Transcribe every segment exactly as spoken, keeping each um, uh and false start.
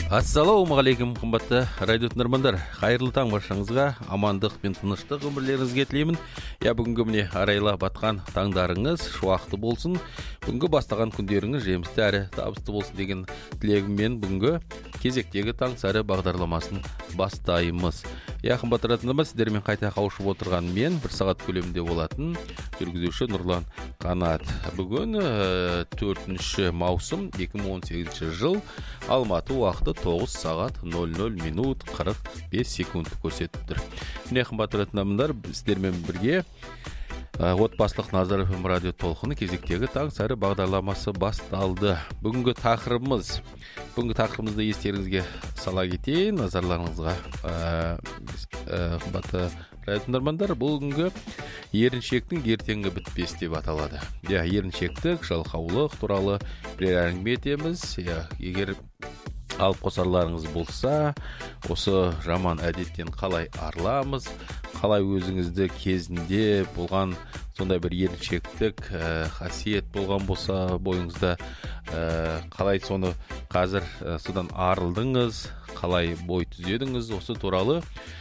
Ассалаумағалейкум, қымбатты радио тыңдармандар. Қайырлы таң баршаңызға, амандық пен тыныштық өмірлеріңізге тілеймін. Я бүгінгі міне арайла батқан таңдарыңыз шуақты болсын. Бүгінгі бастаған күндеріңіз жемісті әрі табысты болсын деген тілегіммен бүгінгі кезектегі таң сәрі бағдарламасын бастаймыз. Я қымбатты радио тыңдармандар, сіздермен қайта қауышып отырған мен бір сағат көлемінде болатын жүргізуші Нұрлан Қанат. Бүгін төртінші маусым екі мың он сегізінші жыл, Алматы уақыты тоғыз сағат нөл нөл минут қырық бес секунд көрсетіп тұр. Міне қымбатты радио тыңдармандар, сіздермен бірге отбасылық Назар эф эм радио толқыны кезектегі таң сәрі бағдарламасы басталды. Бүгінгі тақырыбымыз, бүгінгі тақырыбымызды естеріңізге сала кетейін, назарларыңызға қымбатты радио тыңдармандар, бүгінгі еріншектің ертеңі бітпес деп аталады. Я, еріншектік, жалқаулық туралы бір әңгіме етеміз. Я, егер алып қосарларыңыз болса, осы жаман әдеттен қалай арыламыз, қалай өзіңізді кезінде болған сондай бір еріншектік ә, қасиет болған болса бойыңызда, ә, қалай соны қазір ә, содан арылдыңыз, қалай бой түзедіңіз, осы туралы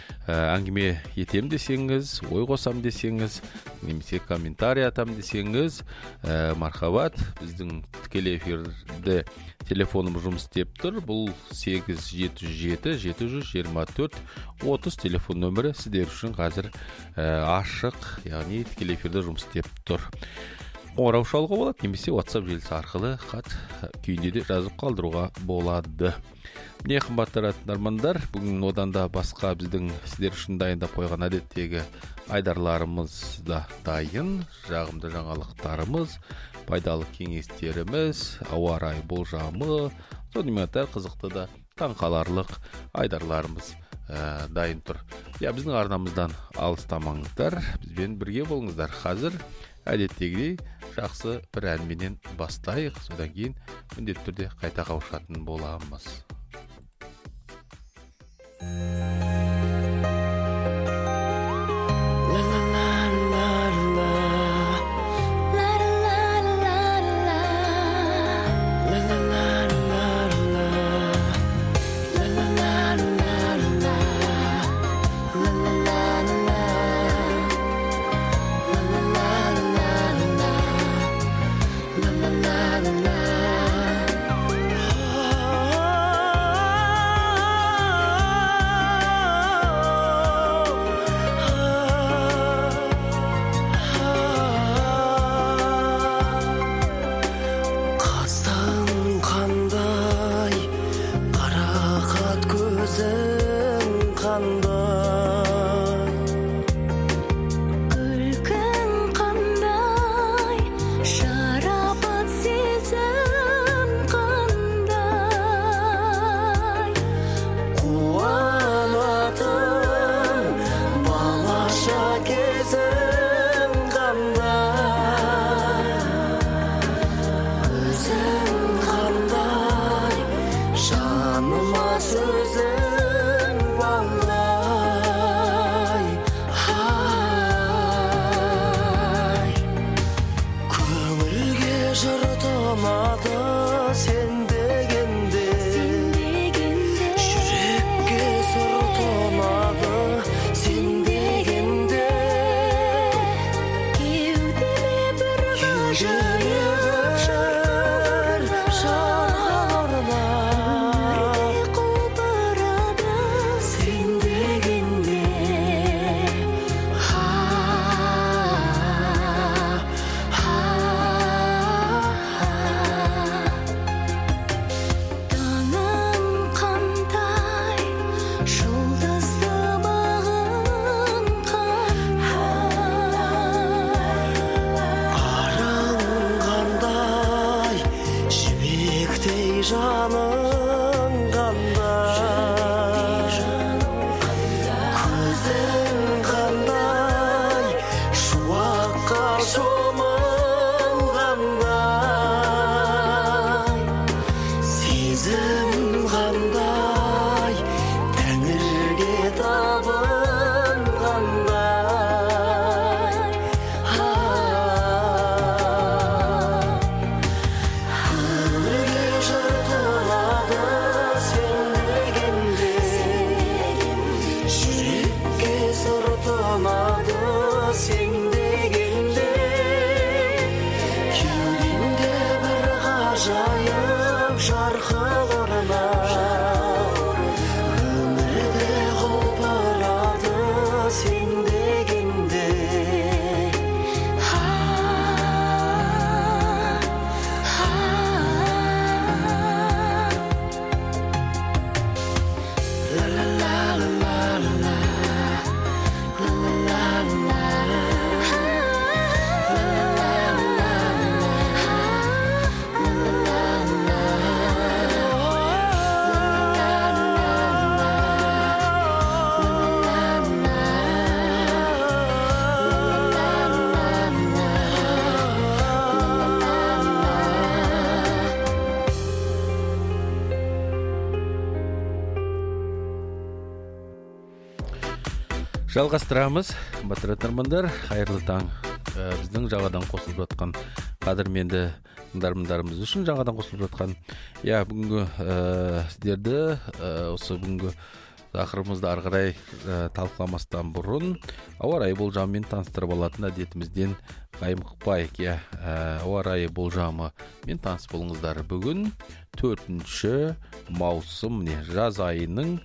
ә, әңгіме етем десеңіз, ой қосам десеңіз, немесе комментарий атам десеңіз, ә, мархабат, біздің тікелей эфирде телефонымыз жұмыс істеп тұр. Бұл сегіз жеті жеті жеті жүз жиырма төрт отыз телефон нөмірі сіздер үшін қазір ә, ашық, яғни тікелей эфирде жұмыс істеп тұр. Қоңырау шалуға болады, немесе WhatsApp желісі арқылы хат күйінде де жазып қалдыруға болады. Міне қымбатты тыңдармандар, бүгін одан да басқа біздің сіздер үшін дайындап қойған әдеттегі айдарларымыз да дайын, жағымды жаңалықтарымыз, пайдалы кеңестеріміз, ауа райы болжамы, сонымен қатар қызықты да таңқаларлық айдарларымыз ә, дайын тұр. Я, біздің арнамыздан алыстамаңыздар, бізбен бірге болыңыздар. Қазір әдеттегідей жақсы бір әнменен бастайық, содан кейін міндетті түрде қайта қауышатын боламыз. Arang Жалғастырамыз, қымбатты тыңдармандар, қайырлы таң. Біздің жаңадан қосылып жатқан қадірменді тыңдармандарымыз үшін жаңадан қосылып жатқан. Я, бүгінгі сіздерді осы бүгінгі тақырыбымызды ары қарай талқыламастан бұрын ауа райы болжамымен таныстырып алатын әдетімізден қаймықпайық. Я, ауа райы болжамымен таныс болыңыздар. Бүгін төртінші маусым, не жаз айының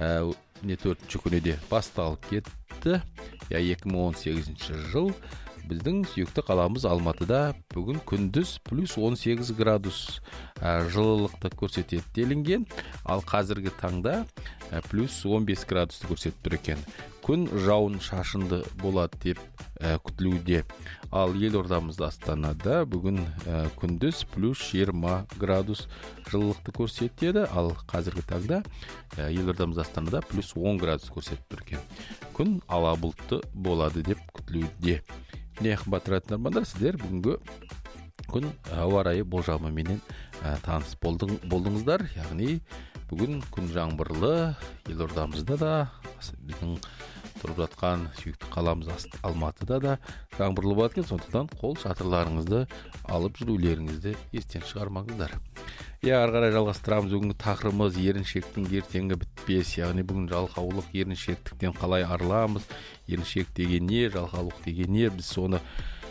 не төртінші күні де басталып кетті. Я, екі мың он сегізінші жыл. Біздің сүйікті қаламыз Алматыда бүгін күндіз плюс он сегіз градус жылылықты көрсетеді делінген, ал қазіргі таңда плюс он бес градусты көрсетіп тұр екен. Күн жауын шашынды болады деп күтілуде. Ал елордамызда Астанада бүгін күндіз плюс жиырма градус жылылықты көрсетеді, ал қазіргі таңда елордамызда Астанада плюс он градус көрсетіп тұр екен. Күн ала бұлтты болады деп күтілуде. Не қымбатты тыңдармандар, сіздер бүгінгі күн ауа райы болжамыменен таныс болдыңыздар. Яғни бүгін күн жаңбырлы, елордамызда да, біздің тұрып жатқан сүйікті қаламыз Алматыда да жаңбырлы болады екен. Сондықтан қол шатырларыңызды алып жүрулеріңізді естен шығармаңыздар. Я, ары қарай жалғастырамыз. Бүгінгі тақырыбымыз еріншектің ертеңі бітпес. Яғни бүгін жалқаулық, еріншектіктен қалай арыламыз? Еріншек деген не, жалқаулық деген не? Біз соны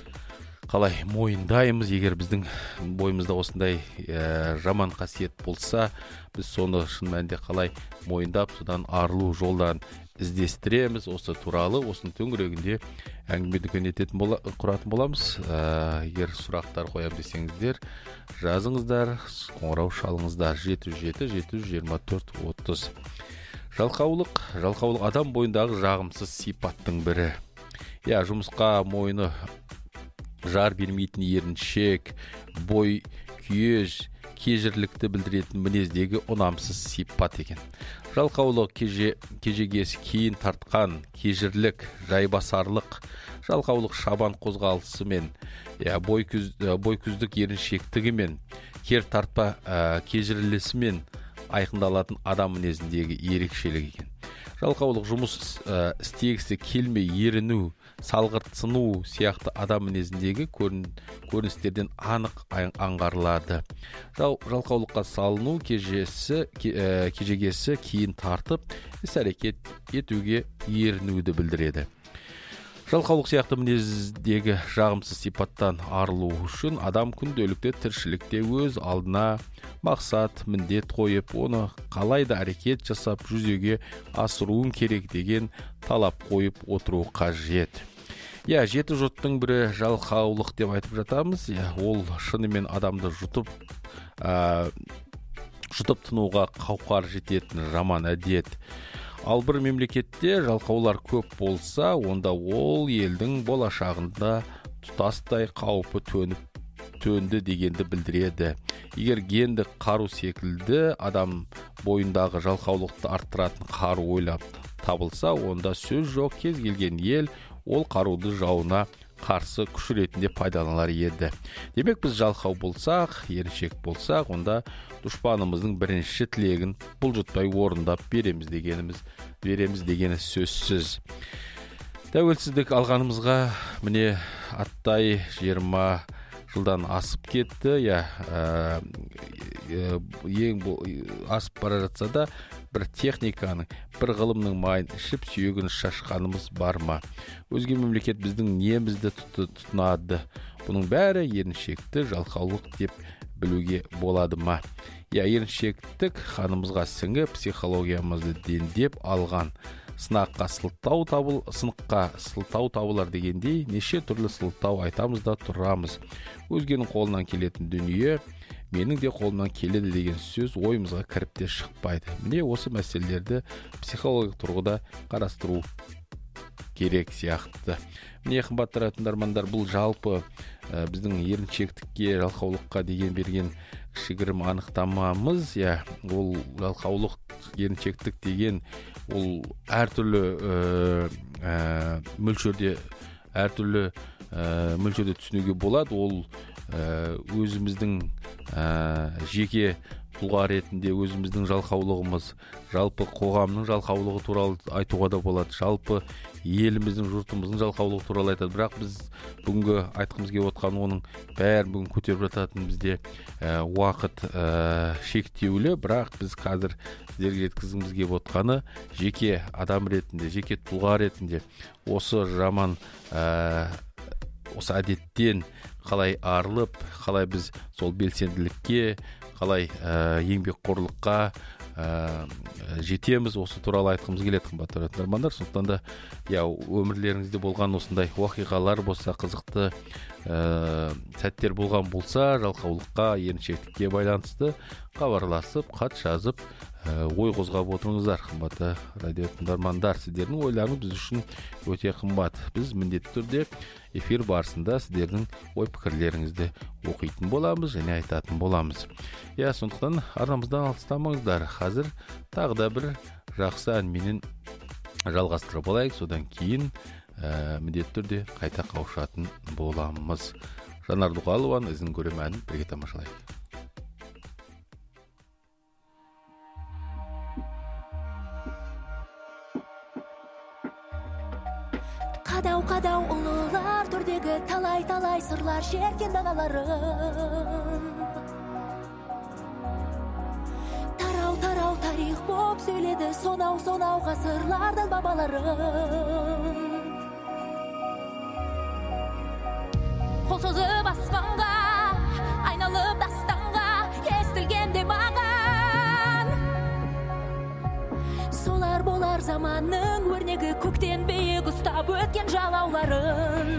қалай мойындаймыз? Егер біздің бойымызда осындай ә, жаман қасиет болса, біз соны шын мәнінде қалай мойындап, содан арылу жолдан іздестіреміз. Осы туралы осының төңірегінде әңгіме дүкен ететін бола, құратын боламыз. Ә, егер сұрақтар қоям десеңіздер, жазыңыздар, қоңырау шалыңыздар. жеті жүз жеті жеті жүз жиырма төрт отыз. Жалқаулық, жалқаулық адам бойындағы жағымсыз сипаттың бірі. Я, жұмысқа мойны жар бермейтін еріншек, бой күйеж, кежірлікті білдіретін мінездегі ұнамсыз сипат екен. Жалқаулық, кеже, кежегесі кейін тартқан, кежірлік, жайбасарлық, жалқаулық шабан қозғалысымен, я, бой, күз, бой күздік еріншектігімен, кер тартпа ә, кежірлісімен айқындалатын адам мінезіндегі ерекшелік екен. Жалқаулық жұмыс ә, істегісі келмей еріну, салғыртсыну сияқты адам мінезіндегі көрін, көріністерден анық аңғарылады. Жал, жалқаулыққа салыну кежесі, ке, ә, кежегесі кейін тартып, іс-әрекет етуге ерінуді білдіреді. Жалқаулық сияқты мінездегі жағымсыз сипаттан арылу үшін адам күнделікті тіршілікте өз алдына мақсат, міндет қойып, оны қалай да әрекет жасап жүзеге асыруым керек деген талап қойып отыру қажет. Я, жеті жұттың бірі жалқаулық деп айтып жатамыз. Я, ол шынымен адамды жұтып, ә, жұтып тынуға қауқар жететін жаман әдет. Ал бір мемлекетте жалқаулар көп болса, онда ол елдің болашағында тұтастай қаупі төніп төнді дегенді білдіреді. Егер генді қару секілді адам бойындағы жалқаулықты арттыратын қару ойлап табылса, онда сөз жоқ, кез келген ел ол қаруды жауына қарсы күш ретінде пайдаланар еді. Демек, біз жалқау болсақ, еріншек болсақ, онда дұшпанымыздың бірінші тілегін бұлжытпай орындап береміз дегеніміз, береміз дегені сөзсіз. Тәуелсіздік алғанымызға міне аттай жиырма жылдан асып кетті. Я, ә, ең асып бара жатса да, бір техниканың, бір ғылымның майын ішіп, сүйегін шашқанымыз бар ма? Өзге мемлекет біздің немізді тұтынады? Бұның бәрі еріншекті жалқаулық деп білуге болады ма? Я, еріншектік қанымызға сіңіп, психологиямызды дендеп алған. Сынаққа сылтау табыл, сыныққа сылтау табылар дегендей, неше түрлі сылтау айтамыз да тұрамыз. Өзгенің қолынан келетін дүние, менің де қолынан келеді деген сөз ойымызға кіріп те шықпайды. Міне осы мәселелерді психологиялық тұрғыда қарастыру керек сияқты. Міне қымбатты тыңдармандар, бұл жалпы ә, біздің еріншектікке, жалқаулыққа деген берген кішігірім анықтамамыз. Я, ол жалқаулық, еріншектік деген ол әртүрлі ә, ә, мөлшерде әртүрлі ә, мөлшерде түсінуге болады. Ол ә, өзіміздің ә, жеке тұлға ретінде өзіміздің жалқаулығымыз, жалпы қоғамның жалқаулығы туралы айтуға да болады, жалпы еліміздің, жұртымыздың жалқаулығы туралы айтады. Бірақ біз бүгінгі айтқымыз келіп отқан оның бәрін бүгін көтеріп жататын бізде ә, уақыт ә, шектеулі, бірақ біз қазір сіздерге жеткізгіміз келіп отқаны жеке адам ретінде, жеке тұлға ретінде осы жаман ә, осы әдеттен қалай арылып, қалай біз сол белсенділікке, қалай ә, еңбекқорлыққа ә, жетеміз, осы туралы айтқымыз келеді, қымбатты тыңдармандар. Сондықтан да я өмірлеріңізде болған осындай оқиғалар болса, қызықты ә, сәттер болған болса, жалқаулыққа, еріншектікке байланысты хабарласып, хат жазып, ой қозғап отырыңыздар, қымбатты радио тыңдармандар. Сіздердің ойларыңыз біз үшін өте қымбат. Біз міндетті түрде эфир барысында сіздердің ой пікірлеріңізді оқитын боламыз және айтатын боламыз. Я, сондықтан арнамыздан алыстамаңыздар. Қазір тағы да бір жақсы әнменен жалғастырып алайық. Содан кейін ә, міндетті түрде қайта қауышатын боламыз. Жанар Дұғалованың ізін көрем әнін бірге тамашалайық. Қадау-қадау ұлылар түрдегі талай-талай сырлар жерген даналарым. Тарау-тарау тарих боп сөйледі сонау-сонау ғасырлардан бабаларым. Қол созып аспанға, айналып дастанға, естілгенде маған. Солар болар заманның өрнегі, көктен биік ұстап өткен жалауларын.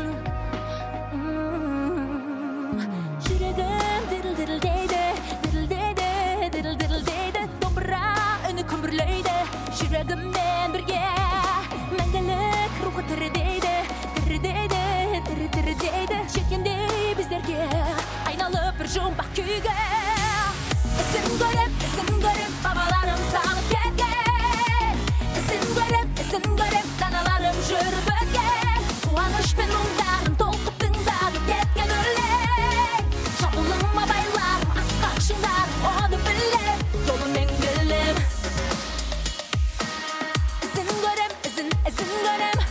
Жүрегім діріл-дірілдейді, дірілдейді, діріл-дірілдейді, домбыра үні күмбірлейді. Жүрегіммен бірге мәңгілік рухы тірідейді, тірідейді, тірі-тірідейді. Жеткендей біздерге айналып бір жұмбақ күйге. Ісін көріп, ісін көріп, бабаларым салып кеткен. Ісін көріп, ісін көріп, даналарым жүріп өткен. Қуаныш пен мұңдарын толқып тыңдап кеткен өлең. Шабылыма байларым, асқақ шыңдарым, оны білем, жолымен келем. Ісін көрем, ісін, ісін көрем.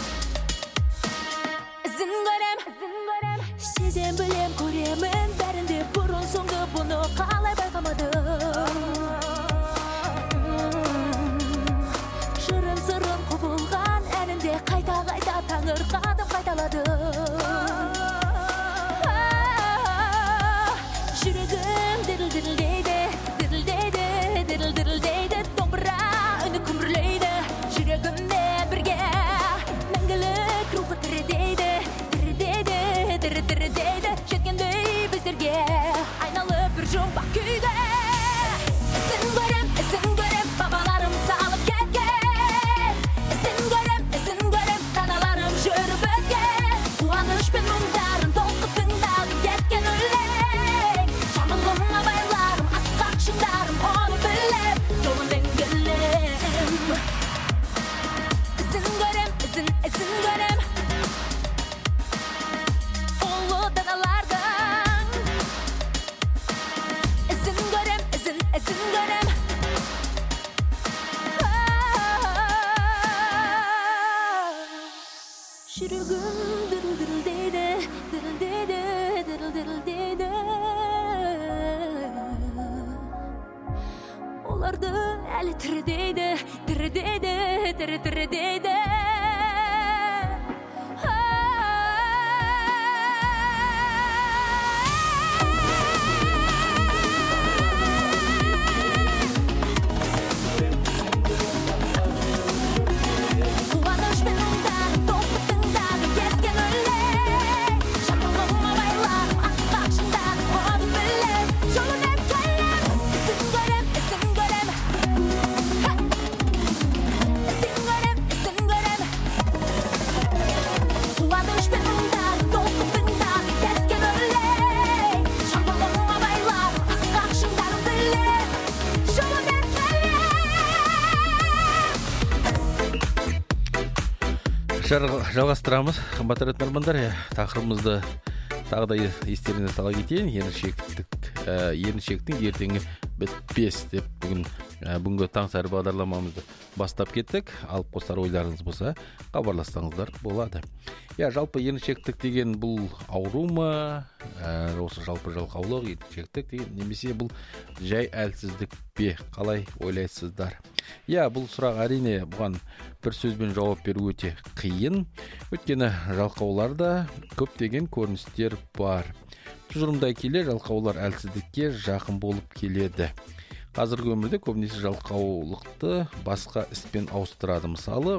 Ісін көрем, ісін көрем. Сезем білем, көремін бәрінде, бұрын соңды бұны қалай байқамадым. Жырын сырын құбылған әнінде қайта-қайта таңыр қадым қайталады. Жүрегім діріл-дірілдейді, дірілдейді, діріл-дірілдейді, домбыра үні күмбірлейді. Жүрегіммен бірге мәңгілік рухы тірідейді, тірідейді, тірі-тірідейді. Жеткендей біздерге айналып бір жұмбақ күйге. Ісін көрем, ісін көрем, бабаларым салып кеткен. Ісін көрем, ісін көрем, даналарым жүріп өткен. Қуаныш пен мұңдарын толқып тыңдап кеткен өлең. Жамылыма байларым, асқақ шыңдарым, оны білем, жолымен келем. Ісін көрем, ісін, ісін көрем. Ұлы даналардың ісін көрем, ісін, ісін көрем. Жүрегім діріл-дірілдейді, дірілдейді, діріл-дірілдейді. Оларды әлі тірідейді, тірідейді, тірі-тірідейді. Қуаныш пен мұңдарын толқып тыңдап кеткен өлең. Жамылыма байларым, асқақ шыңдарым, оны білем, жолымен келем. Ісін көрем, ісін көрем. Ісін көрем, ісін көрем. Қуаныш пен мұңдарын толқып тыңдап кеткен өлең. Жамылыма байларым, асқақ шыңдарым, білем, жолымен келем. Жалғастырамыз, қымбатты тыңдармандар. Тақырыбымызды тағы да естеріңізге сала кетейін, еріншектік еріншектің ертеңі бітпес деп бүгін бүгінгі таң сәрі бағдарламамызды бастап кеттік. Алып қосар ойларыңыз болса, хабарлассаңыздар болады. Я, жалпы еріншектік деген бұл ауру ма? Осы жалпы жалқаулық, еріншектік деген немесе бұл жай әлсіздік пе? Қалай ойлайсыздар? Я, бұл сұрақ әрине бұған бір сөзбен жауап беру өте қиын. Өйткені жалқауларда көптеген көріністер бар. Тұжырымдай келе жалқаулар әлсіздікке жақын болып келеді. Қазіргі өмірде көбінесе жалқаулықты басқа іспен ауыстырады. Мысалы,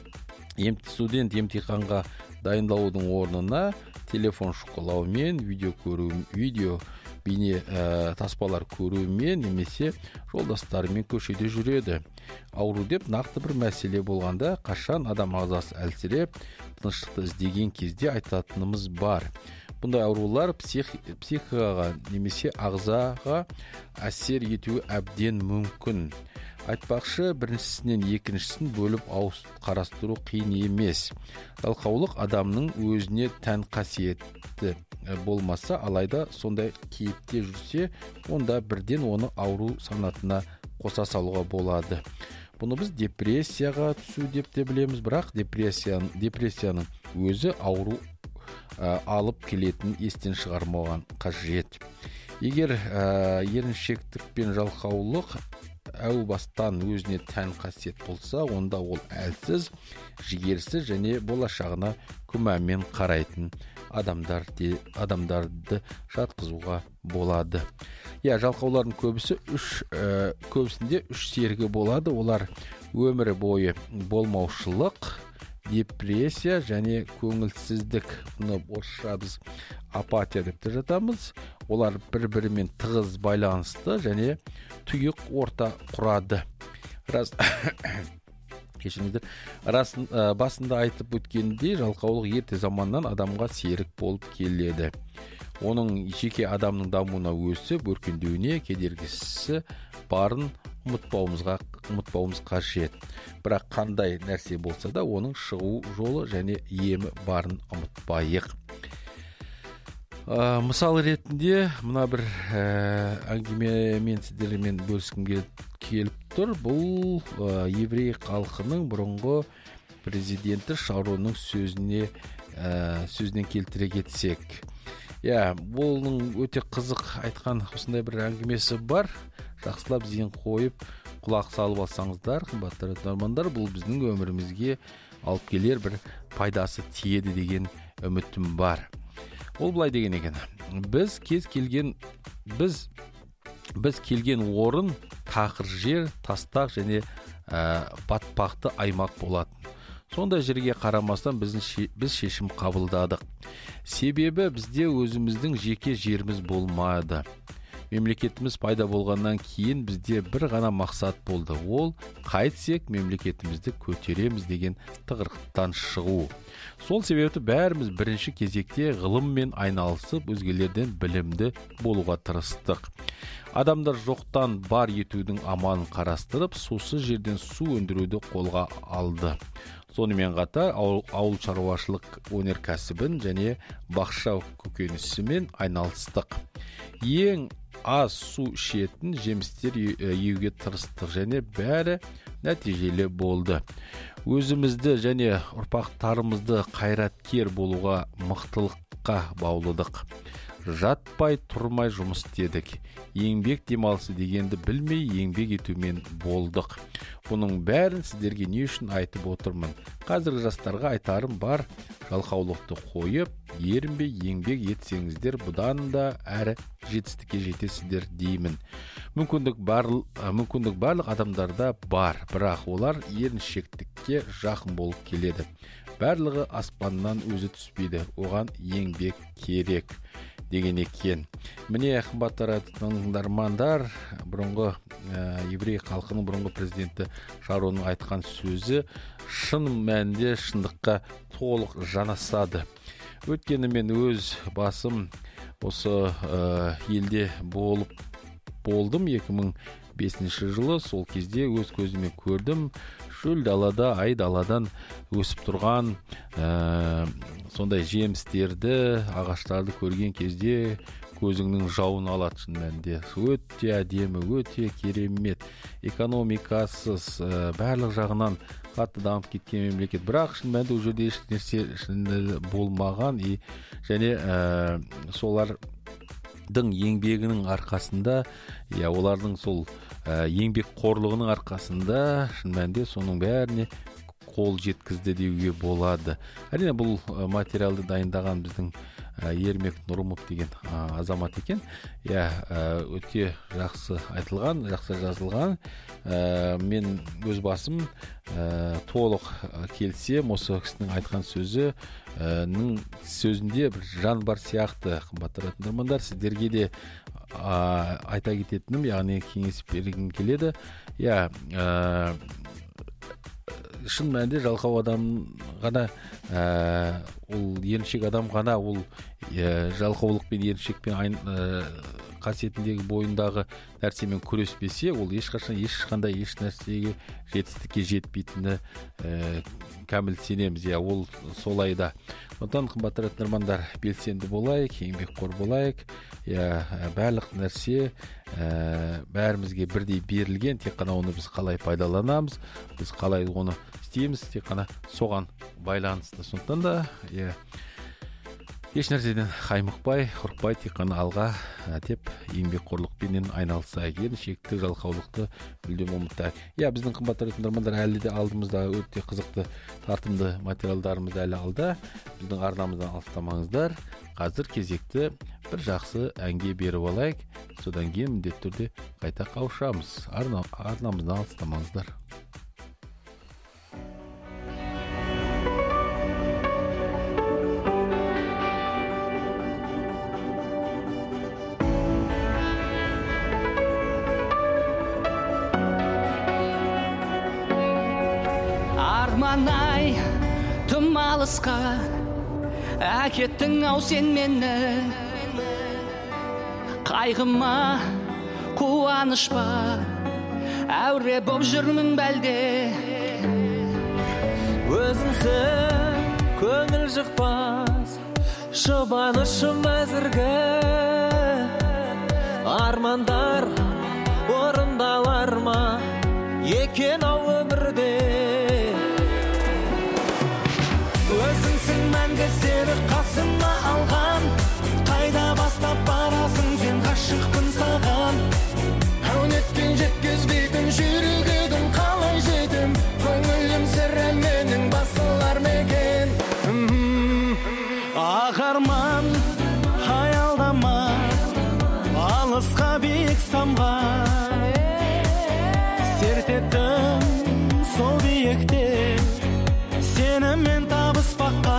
студент емтиханға дайындалудың орнына телефон шұқылаумен, видео көру, видео бейне ә, таспалар көрумен немесе жолдастарымен көшеде жүреді. Ауру деп нақты бір мәселе болғанда, қашан адам ағзасы әлсіреп, тыныштықты іздеген кезде айтатынымыз бар. Бұндай аурулар псих, психикаға немесе ағзаға әсер етуі әбден мүмкін. Айтпақшы, біріншісінен екіншісін бөліп ауыз қарастыру қиын емес. Жалқаулық адамның өзіне тән қасиеті болмаса, алайда сондай кейіпте жүрсе, онда бірден оны ауру санатына қоса салуға болады. Бұны біз депрессияға түсу деп те білеміз, бірақ депрессияның, депрессияның өзі ауру ә, алып келетін естен шығармаған қажет. Егер ә, еріншектік пен жалқаулық әу бастан өзіне тән қасиет болса, онда ол әлсіз, жігерсіз және болашағына күмәнмен қарайтын адамдар де, адамдарды жатқызуға болады. Я, жалқаулардың көбісі үш, ә, көбісінде үш серігі болады. Олар өмірі бойы болмаушылық, депрессия және көңілсіздік. Бұны орысша біз апатия деп те жатамыз. Олар бір-бірімен тығыз байланысты және тұйық орта құрады. Рас кешіріңіздер, расын, ә, басында айтып өткендей, жалқаулық ерте заманнан адамға серік болып келеді. Оның жеке адамның дамуына өсіп, өркендеуіне кедергісі барын ұмытпауымызға ұмытпауымыз қажет. Бірақ қандай нәрсе болса да, оның шығу жолы және емі барын ұмытпайық. Ә, мысалы ретінде мына бір ә, әңгімемен сіздермен бөліскім келіп тұр. Бұл ә, еврей халқының бұрынғы президенті Шаронның сөзіне ә, сөзінен келтіре кетсек. Я, бұның өте қызық айтқан осындай бір әңгімесі бар. Жақсылап зейін қойып, құлақ салып алсаңыздар, қымбатты тыңдармандар, бұл біздің өмірімізге алып келер бір пайдасы тиеді деген үмітім бар. Ол былай деген екен: біз кез келген біз біз келген орын тақыр жер, тастақ және ә, батпақты аймақ болатын. Сондай жерге қарамастан біздің ше, біз шешім қабылдадық. Себебі бізде өзіміздің жеке жеріміз болмады. Мемлекетіміз пайда болғаннан кейін бізде бір ғана мақсат болды. Ол қайтсек мемлекетімізді көтереміз деген тығырықтан шығу. Сол себепті бәріміз бірінші кезекте ғылыммен айналысып, өзгелерден білімді болуға тырыстық. Адамдар жоқтан бар етудің амалын қарастырып, сусыз жерден су өндіруді қолға алды. Сонымен қатар ауыл шаруашылық өнеркәсібін және бақша көкөнісімен айналыстық. Ең аз су ішетін жемістер еуге тырыстық және бәрі нәтижелі болды. Өзімізді және ұрпақтарымызды қайраткер болуға, мықтылыққа баулыдық. Жатпай тұрмай жұмыс істедік. Еңбек демалысы дегенді білмей еңбек етумен болдық. Бұның бәрін сіздерге не үшін айтып отырмын? Қазіргі жастарға айтарым бар: жалқаулықты қойып, ерінбей еңбек етсеңіздер, бұдан да әрі жетістікке жетесіздер деймін. Мүмкіндік барлық, мүмкіндік барлық адамдарда бар, бірақ олар еріншектікке жақын болып келеді. Барлығы аспаннан өзі түспейді, оған еңбек керек деген екен. Міне, қымбатты тыңдармандар, бұрынғы ә, еврей халқының бұрынғы президенті Шаронның айтқан сөзі шын мәнінде шындыққа толық жанасады. Өткені мен өз басым осы ә, елде болып болдым. екі мың бесінші жылы сол кезде өз көзіме көрдім. Шөл далада, ай даладан өсіп тұрған ә, сондай жемістерді, ағаштарды көрген кезде көзіңнің жауын алады шын мәнінде. Өте әдемі, өте керемет, экономикасыз, ә, барлық жағынан қатты дамып кеткен мемлекет. Бірақ шын мәнінде ол жерде ешнәрсе болмаған и және ә, солардың еңбегінің арқасында, я олардың сол ә, еңбек қорлығының арқасында шын мәнінде соның бәріне қол жеткізді деуге болады. Әрине бұл материалды дайындаған біздің Ермек Нұрымов деген азамат екен. Я өте жақсы айтылған, жақсы жазылған. Мен өз басым толық келсем, осы кісінің айтқан сөзінің сөзінде бір жан бар сияқты. Қымбатты тыңдармандар, сіздерге де айта кететінім, яғни кеңес бергім келеді. Я шын мәнінде жалқау адам ғана, ә, ол еріншек адам ғана ол ә, жалқаулық пен еріншекпен ә, қасиетіндегі бойындағы нәрсемен күреспесе, ол ешқашан ешқандай еш нәрсеге жетістікке жетпейтіні ә, кәміл сенеміз. Я ол солай да. Сондықтан қымбатты тыңдармандар, белсенді болайық, еңбекқор болайық. Я барлық нәрсе ә, бәрімізге бірдей берілген, тек қана оны біз қалай пайдаланамыз, біз қалай оны істейміз, тек қана соған байланысты. Сондықтан да я еш нәрседен қаймықпай, қорықпай, тек қана алға деп еңбекқорлықпенен айналысайық. Еріншектік, жалқаулықты мүлдем ұмытайық. Я біздің қымбатты тыңдармандар, әлі де алдымызда өте қызықты, тартымды материалдарымыз әлі алда. Біздің арнамыздан алыстамаңыздар. Қазір кезекті бір жақсы әнге беріп алайық. Содан кейін міндетті түрде қайта қауышамыз. Арнамыздан алыстамаңыздар. Арман-ай, тым алысқа әкеттің ау сен мені, қайғыма қуаныш па, әуре боп жүрмін бәлде. Өзіңсің көңіл жықпас, жұбанышым әзіргі, армандар орындалар ма екен ау өмірде. Өзіңсің мәңгі сені қасыма алған, қайда бастап барасың сен, ғашықпын саған. Әунетпен жеткізбейтін жүрек едің, қалай жетім, көңілім сірә менің басылар мекен. Ақ арман аялдама, алысқа биік самған, серт еттім сол биікте сенімен табыспаққа.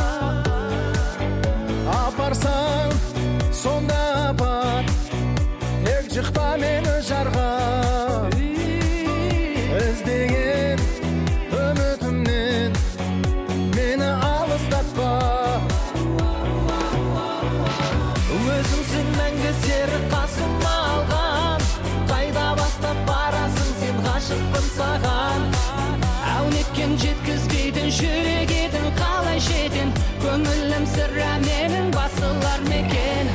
Апарсаң сонда апар, тек жықпа мені жарға, іздеген үмітімнен мені алыстатпа. Өзіңсің мәңгі серік қасыма алған, қайда бастап барасың сен, ғашықпын саған. Әунеткен жеткізбейтін жүрек едің, қалай жетен, көңілім сірә менің басылар мекен.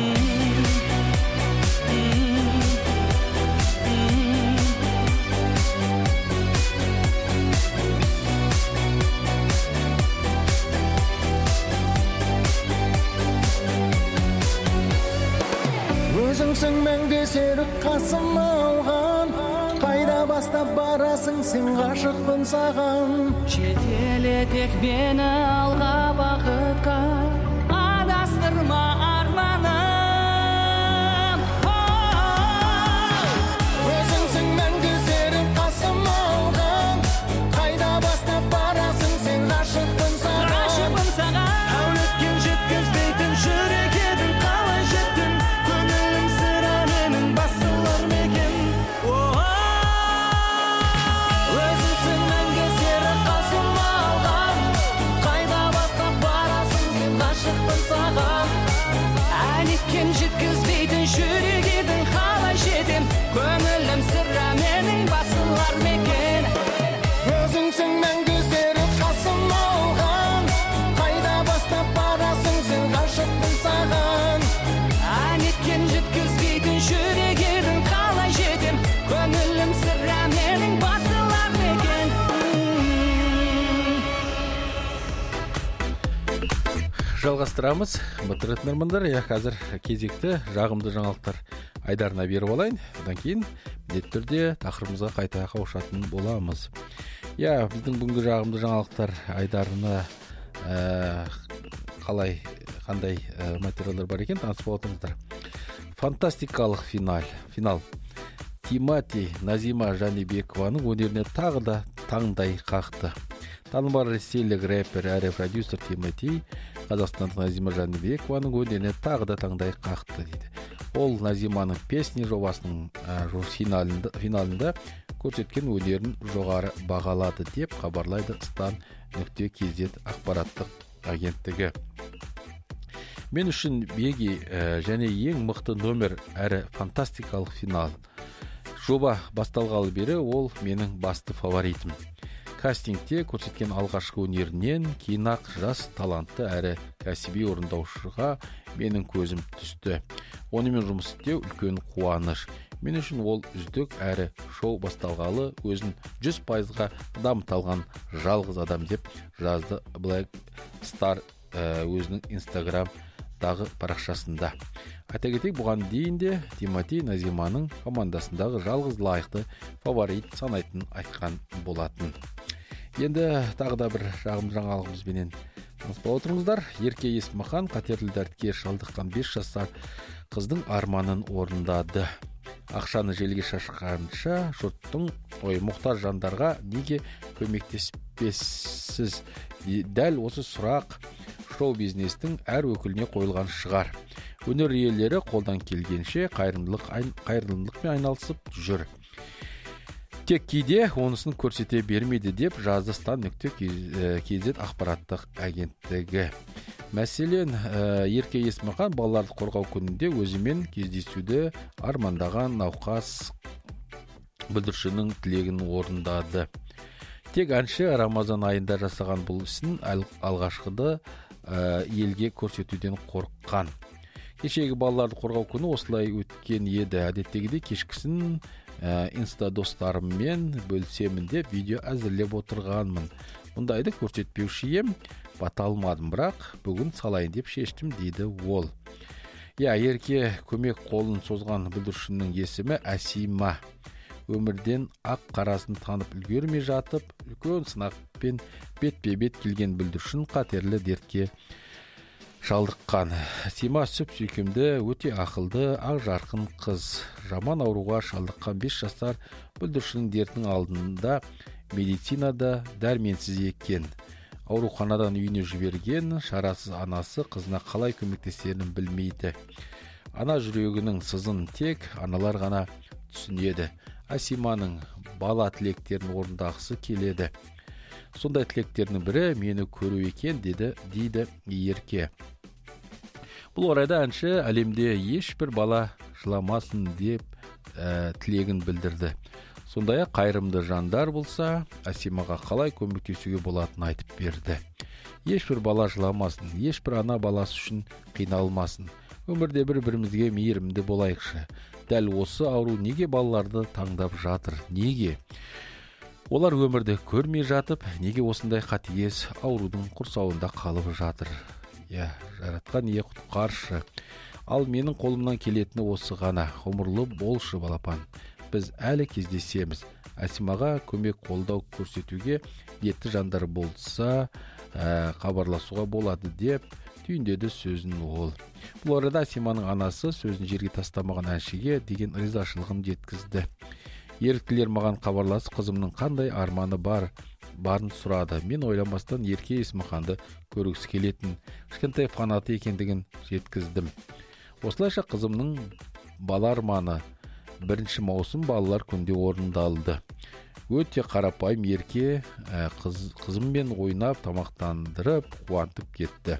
Өзіңсің мәңгі серік қасыма алған, қайда бастап барасың сен, ғашықпын саған. Жетелетек мені алға бақытқа, адастырма арманым. Өзіңсің мәңгі серік қасыма алған, қайда бастап барасың сен, ғашықпын саған. Әулеткен жеткізбейтін жүрек едің, қалай жеттің, көңілім сірә менің басылар мекен. Өзіңсің мәңгі серік қасыма алған, қайда бастап барасың сен, жалғастырамыз. Қымбатты тыңдармандар, я қазір кезекті жағымды жаңалықтар айдарына беріп алайын. Одан кейін міндетті түрде тақырыбымызға қайта қауышатын боламыз. Я, біздің бүгінгі жағымды жаңалықтар айдарына ә, қалай қандай ә, материалдар бар екен танысып отырыңыздар. Фантастикалық финал. Финал. Тимати Назима Жанибекованың өнеріне тағы да таңдай қақты. Танымал ресейлік рэпер әрі продюсер Тимати қазақстандық Назима Жанибекованың өнеріне тағы да таңдай қақты дейді. Ол Назиманың песни жобасының ә, финалында, финалында көрсеткен өнерін жоғары бағалады деп хабарлайды стан нүкте кз ақпараттық агенттігі. Мен үшін беги ә, және ең мықты номер әрі фантастикалық финал. Жоба басталғалы бері ол менің басты фаворитім. Кастингте көрсеткен алғашқы өнерінен кейін ақ жас талантты әрі кәсіби орындаушыға менің көзім түсті. Онымен жұмыс істеу үлкен қуаныш. Мен үшін ол үздік әрі шоу басталғалы өзін жүз пайызға дамыталған жалғыз адам деп жазды Black Star ә, өзінің Instagramдағы парақшасында. Айта кетейік, бұған дейін де Тимати Назиманың командасындағы жалғыз лайықты фаворит санайтын айтқан болатын. Енді тағы да бір жағымды жаңалығымызбенен таныспай отырыңыздар. Ерке Есмахан қатерлі дертке шалдыққан бес жасар қыздың арманын орындады. Ақшаны желге шашқанша жұрттың ой мұқтаж жандарға неге көмектеспессіз? Дәл осы сұрақ шоу-бизнестің әр өкіліне қойылған шығар. Өнер иелері қолдан келгенше қайырымдылық қайырымдылықпен айналысып жүр. Тек кейде онысын көрсете бермейді деп жазды стан нүкте кз ақпараттық агенттігі. Мәселен, Ерке Есмахан балаларды қорғау күнінде өзімен кездесуді армандаған науқас бүлдіршіннің тілегін орындады. Тек әнші Рамазан айында жасаған бұл ісін алғашқыда елге көрсетуден қорыққан. Кешегі балаларды қорғау күні осылай өткен еді. Әдеттегідей кешкісін инста достарыммен бөлісемін деп видео әзірлеп отырғанмын. Мұндайды көрсетпеуші ем, бата алмадым, бірақ бүгін салайын деп шештім дейді ол. Я, Ерке көмек қолын созған бүлдіршіннің есімі Асима. Өмірден ақ қарасын танып үлгермей жатып, үлкен сынақпен бетпе-бет келген бүлдіршін қатерлі дертке шалдыққан. Асима сүп сүйкімді, өте ақылды, ақ жарқын қыз. Жаман ауруға шалдыққан бес жасар бүлдіршіннің дертінің алдында медицинада дәрменсіз екен. Ауруханадан үйіне жіберген шарасыз анасы қызына қалай көмектесерін білмейді. Ана жүрегінің сызын тек аналар ғана түсінеді. Асиманың бала тілектерін орындағысы келеді. Сондай тілектерінің бірі мені көру екен деді дейді Ерке. Бұл орайда әнші әлемде ешбір бала жыламасын деп ә, тілегін білдірді. Сондай-ақ қайырымды жандар болса, Асимаға қалай көмектесуге болатынын айтып берді. Ешбір бала жыламасын, ешбір ана баласы үшін қиналмасын. Өмірде бір-бірімізге мейірімді болайықшы. Дәл осы ауру неге балаларды таңдап жатыр? Неге? Олар өмірді көрмей жатып, неге осындай қатыгез аурудың құрсауында қалып жатыр? Я, жаратқан ие құтқаршы. Ал менің қолымнан келетіні осы ғана. Ғұмырлы болшы балапан. Біз әлі кездесеміз. Асимаға көмек қолдау көрсетуге ниетті жандар болса, ә, хабарласуға болады деп түйіндеді сөзін ол. Бұл арада Асиманың анасы сөзін жерге тастамаған әншіге деген ризашылығын жеткізді. Еріктілер маған хабарласып, қызымның қандай арманы бар барын сұрады. Мен ойламастан Ерке Есмаханды көргісі келетін, кішкентай фанаты екендігін жеткіздім. Осылайша қызымның бала арманы бірінші маусым балалар күнде орындалды. Өте қарапайым Ерке қыз, қызыммен ойнап, тамақтандырып, қуантып кетті.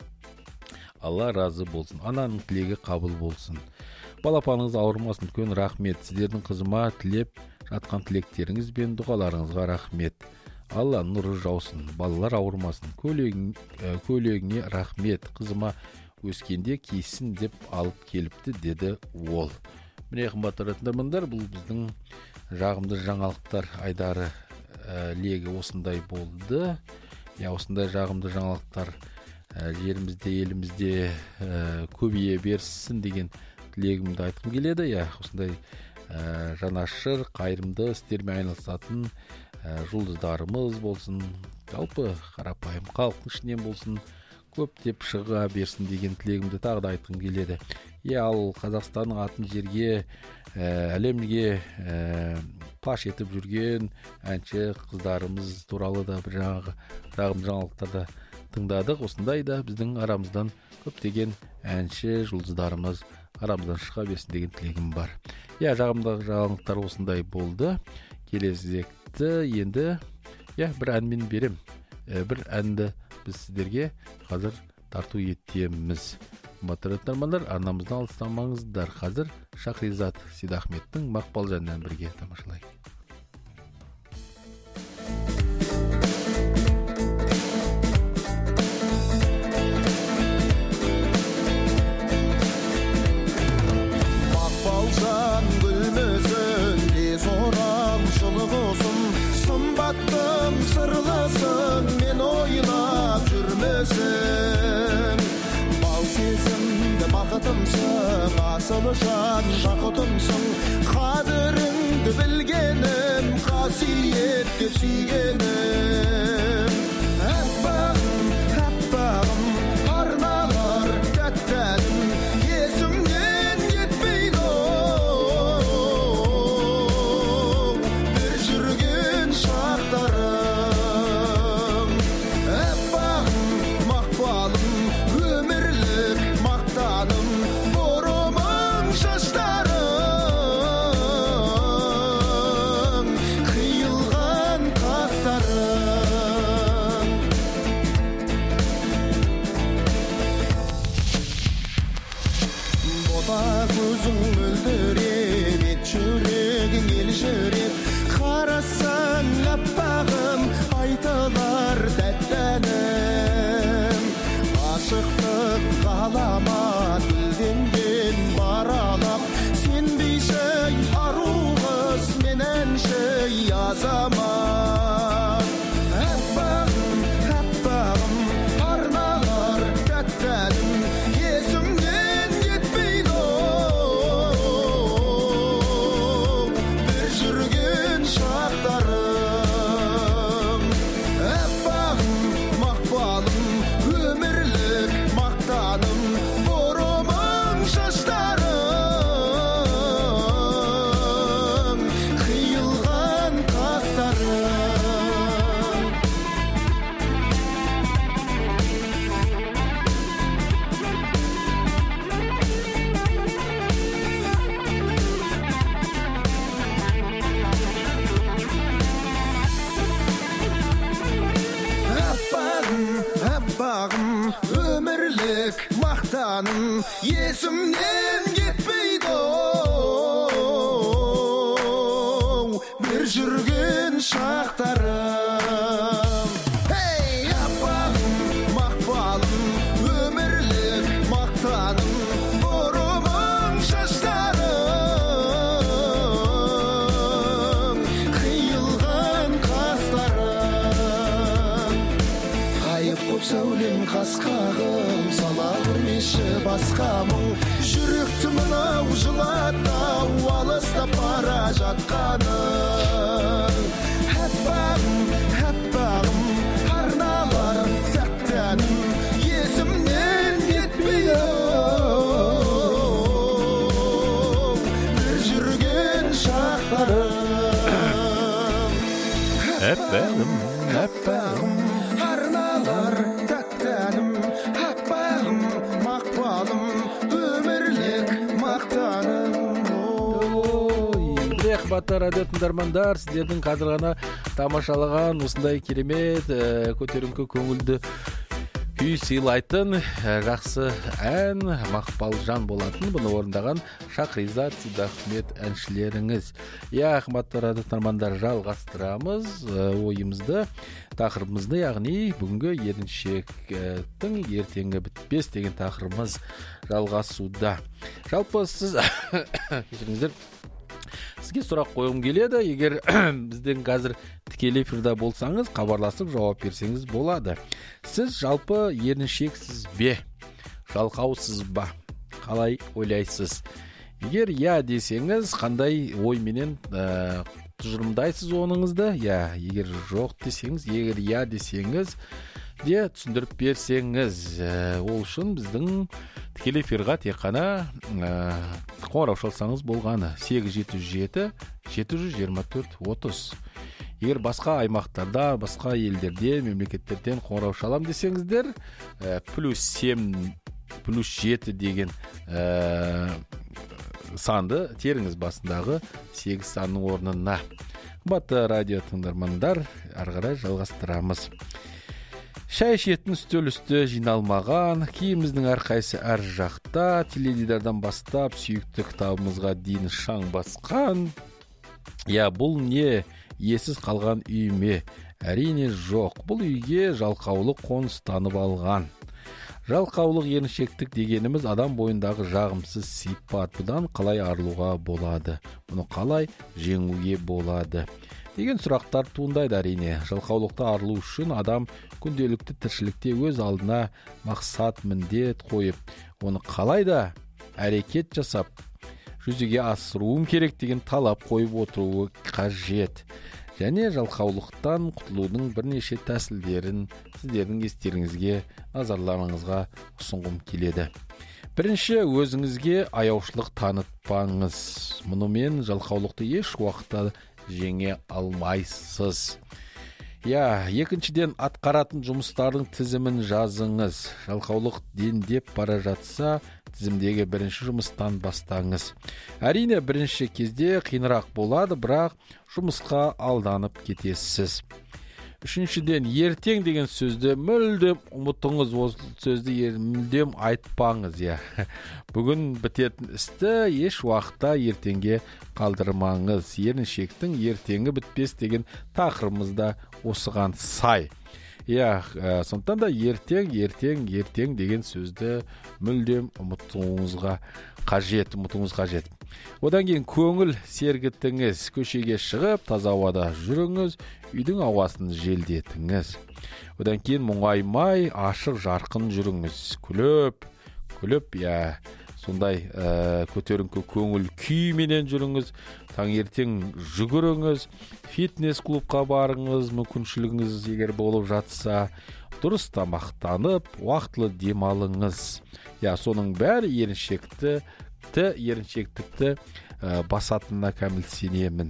Алла разы болсын, ананың тілегі қабыл болсын. Балапаныңыз ауырмасын, үлкен рахмет. Сіздердің қызыма тілеп жатқан тілектеріңіз бен дұғаларыңызға рахмет. Алла нұры жаусын, балалар ауырмасын. Көлегің, көлегіңе рахмет. Қызыма өскенде киссін деп алып келіпті, деді ол. Міне қымбатты тыңдармандар, бұл біздің жағымды жаңалықтар айдары ә, легі осындай болды. Я осындай жағымды жаңалықтар жерімізде, елімізде көбейе берсін деген тілегімді айтқым келеді. Я, осындай жанашыр, қайырымды істермен айналысатын жұлдыздарымыз болсын, жалпы қарапайым халықтың ішінен болсын, көптеп шыға берсін деген тілегімді тағы да айтқым келеді. Е, ал Қазақстанның атын жерге, әлемге паш етіп жүрген әнші қыздарымыз туралы да бір жаңағы жағымды жаңалықтарда тыңдадық. Осындай да біздің арамыздан көптеген әнші жұлдыздарымыз арамыздан шыға берсін деген тілегім бар. Е, жағымды жаңалықтар осындай болды. Келесекті енді бір әнмен берем. Бір әнді біз сіздерге қазір тарту етеміз. Қымбатты тыңдармандар, арнамыздан алыстамаңыздар. Қазір Шахризат Сейдахметтің Мақпалжаннан бірге тамашалайық. Мақпалжан гүлмөсін, тез орам жылы болсын, сымбаттың сырлысын мен ойлап жүрмесін. Бал сезімді бақытымсың, асылы жан жақытымсың, қадіріңді білгенім, қасиет деп сүйгенім. Әппағым, әппағым, арналар тәттәнім, есімнен кетпейді бір жүрген шақтарым. Әппағым, мақпалым, өмірлік мақтаным, бұрымың шаштарың, қиылған қастарың. Бота көзің мөлдіреп, ет жүрегің елжіреп, қарасаң әппағым, айтылар тәттәнім. Ашықтық ғаламат гүлденген баралап, сенбейсің ару қыз, мен әнші азамат. Әппағым, әппағым, арналар тәттәнім, есімнен кетпейді бір жүрген шақтарым. Әппағым, мақпалым, өмірлік мақтаным, бұрымың шаштарың, қиылған қастарың. Әппағым, әппағым, өмірлік мақтаным, есімнен кетпейді бір жүрген шақтарым. Ей, әппағым, мақпалым, өмірлік мақтаным, бұрымың шаштарың, қиылған қастарың. Қайып көп сәулем қасқағым, сала көрмеші басқа мұң, жүректі мынау жылатау, алыстап бара жатқаның. Әппағым, әппағым, арналар тәттәнім, есімнен кетпейді бір жүрген шақтарым. Әппағым, Әппағым, арналар тәттәнім, әппағым, мақпалым, өмірлік мақтаным. Қымбатты радио тыңдармандар, сіздердің қазір ғана тамашалаған осындай керемет көтеріңкі көңілді күй сыйлайтын жақсы ән Мақпалжан болатын. Бұны орындаған Шахризат Сейдахмет әншілеріңіз. Я, қымбатты радио тыңдармандар, жалғастырамыз ойымызды, тақырыбымызды, яғни бүгінгі еріншектің ертеңі бітпес деген тақырыбымыз жалғасуда. Жалпы сіз кешіріңіздер, сізге сұрақ қойғым келеді. Егер бізден қазір тікелей эфирде болсаңыз, хабарласып жауап берсеңіз болады. Сіз жалпы еріншексіз бе? Жалқаусыз ба? Қалай ойлайсыз? Егер я десеңіз, қандай ойменен ә, тұжырымдайсыз оныңызды? Я, егер жоқ десеңіз, егер я десеңіз, де түсіндіріп берсеңіз, ә, ол үшін біздің тікелей эфирға тек қана ә, қоңырау шалсаңыз болғаны. сегіз жеті жеті жеті жүз жиырма төрт отыз. Егер басқа аймақтарда, басқа елдерде, мемлекеттерден қоңырау шалам десеңіздер, ә, плюс семь плюс жеті деген ә, санды теріңіз басындағы сегіз санның орнына. Қымбатты радио тыңдармандар, ары қарай жалғастырамыз. Шай ішетін үстел үсті жиналмаған, киіміміздің әрқайсы әр жақта, теледидардан бастап сүйікті кітабымызға дейін шаң басқан. Я, бұл не иесіз қалған үйме? Әрине жоқ. Бұл үйге жалқаулық қоныстанып алған. Жалқаулық еріншектік дегеніміз адам бойындағы жағымсыз сипат. Бұдан қалай арылуға болады? Бұны қалай жеңуге болады? Деген сұрақтар туындайды әрине. Жалқаулықты арылу үшін адам күнделікті тіршілікте өз алдына мақсат, міндет қойып, оны қалай да әрекет жасап, жүзеге асыруым керек деген талап қойып отыруы қажет. Және жалқаулықтан құтылудың бірнеше тәсілдерін сіздердің естеріңізге, назарларыңызға ұсынғым келеді. Бірінші, өзіңізге аяушылық танытпаңыз. Мұнымен жалқаулықты еш уақытта жеңе алмайсыз. Я, екіншіден, атқаратын жұмыстардың тізімін жазыңыз. Жалқаулық дендеп бара жатса, тізімдегі бірінші жұмыстан бастаңыз. Әрине, бірінші кезде қиынырақ болады, бірақ жұмысқа алданып кетесіз. Үшіншіден, ертең деген сөзді мүлдем ұмытыңыз, осы сөзді мүлдем айтпаңыз. Я. Бүгін бітетін істі еш уақытта ертеңге қалдырмаңыз. Еріншектің ертеңі бітпес деген тақырыбымызда осыған сай. Я, сондықтан да ертең, ертең, ертең деген сөзді мүлдем ұмытуыңызға қажет, ұмытуыңыз қажет. Одан кейін көңіл сергітіңіз, көшеге шығып, таза ауада жүріңіз, үйдің ауасын желдетіңіз. Одан кейін мұңаймай, ашық жарқын жүріңіз, күліп, күліп, я, сондай ә, көтеріңкі көңіл күйменен жүріңіз, таңертең жүгіріңіз, фитнес клубқа барыңыз, мүмкіншілігіңіз егер болып жатса, дұрыс тамақтанып, уақытлы демалыңыз. Я, соның бәрі еріншекті, еріншектікті ә, басатынына кәміл сенемін.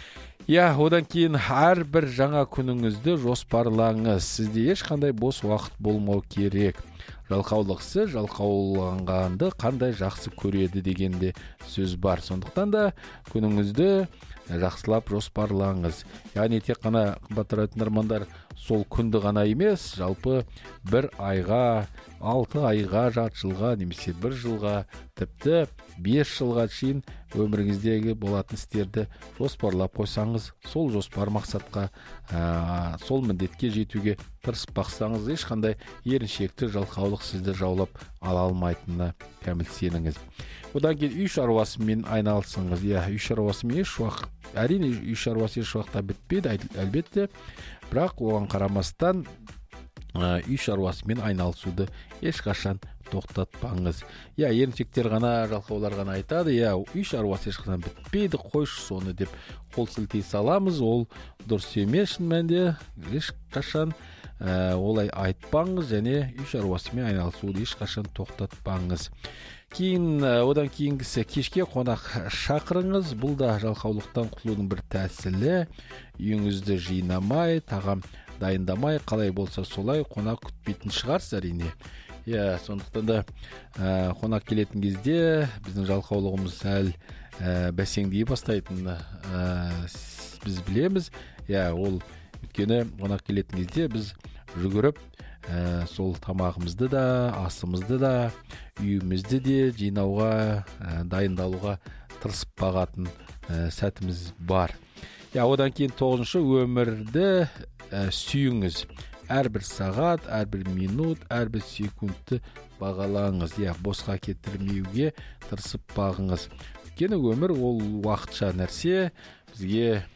Я, одан кейін әрбір жаңа күніңізді жоспарлаңыз. Сізде ешқандай бос уақыт болмау керек. Жалқаулықсы жалқауланғанды қандай жақсы көреді дегенде сөз бар. Сондықтан да күніңізді жақсылап жоспарлаңыз. Яғни тек қана қымбатты тыңдармандар, сол күнді ғана емес, жалпы бір айға, алты айға, жарты жылға, немесе бір жылға, тіпті бес жылға шейін өміріңіздегі болатын істерді жоспарлап қойсаңыз, сол жоспар мақсатқа, ә, сол міндетке жетуге тырысып бақсаңыз, ешқандай еріншекті жалқаулық сізді жаулап ала алмайтынына кәміл сеніңіз. Одан кейін үй шаруасымен айналысыңыз. Я, үй шаруасымен еш уақыт, әрине үй шаруасы еш уақытта бітпейді, әлбетте, бірақ оған қарамастан үй шаруасымен айналысуды ешқашан тоқтатпаңыз. Я, еріншектер ғана, жалқаулар ғана айтады, я, үй шаруасы ешқашан бітпейді, қойшы соны деп қол сілтей саламыз. Ол дұрыс емес, шын мәнінде ешқашан ә, олай айтпаңыз, және үй шаруасымен айналысуды ешқашан тоқтатпаңыз. Кейін, одан кейінгісі кешке қонақ шақырыңыз. Бұл да жалқаулықтан құтылудың бір тәсілі. Үйіңізді жинамай, тағам дайындамай, қалай болса солай қонақ күтпейтін шығарсыз әрине. Я, сондықтан да ә, қонақ келетін кезде біздің жалқаулығымыз сәл ә, бәсеңдей бастайтын ә, біз білеміз. Я, ол өйткені қонақ келетін кезде біз жүгіріп ә, сол тамағымызды да, асымызды да, үйімізді де жинауға, ә, дайындалуға тырысып бағатын ә, сәтіміз бар. Я, одан кейін тоғызыншы, өмірді ә, сүйіңіз. Әрбір сағат, әрбір минут, әрбір секундты бағалаңыз. Я, босқа кетірмеуге тырысып бағыңыз. Өйткені өмір ол уақытша нәрсе, бізге